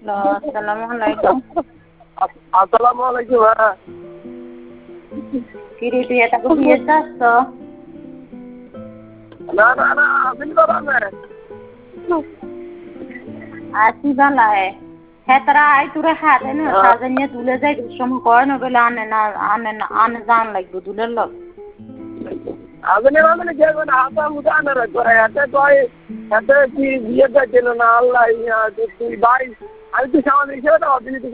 আসসালামু আলাইকুম। আসসালামু আলাইকুম। হ্যাঁ কিরে তুই এত বিয়ে চাচ্ছ? না না না আসেন করানে আসি বালায় হ্যাঁ তারা আই তোরা সাজে না সাজে নিয়ে তুলে যাই সময় কয় না বলে আনে জান লাগবে দুলের লোক আসেন মানে কে কোন হাতা মুতা না রে করে এতে কয় এতে কি বিয়ে দিল না আল্লাহ তুই ভাই আমি তুই সামনে হিসেবে তো